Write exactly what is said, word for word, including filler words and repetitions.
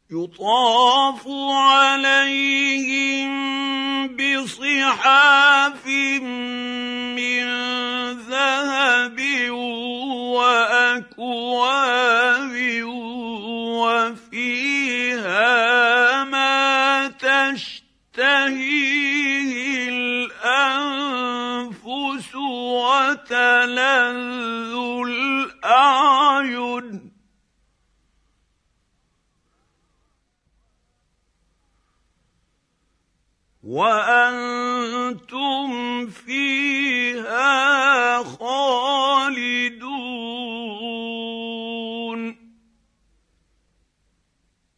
يطاف عليهم بصحاف من ذهب وأكواب وفيها ما تشتهيه الأنفس وتلذ الأعين وأنتم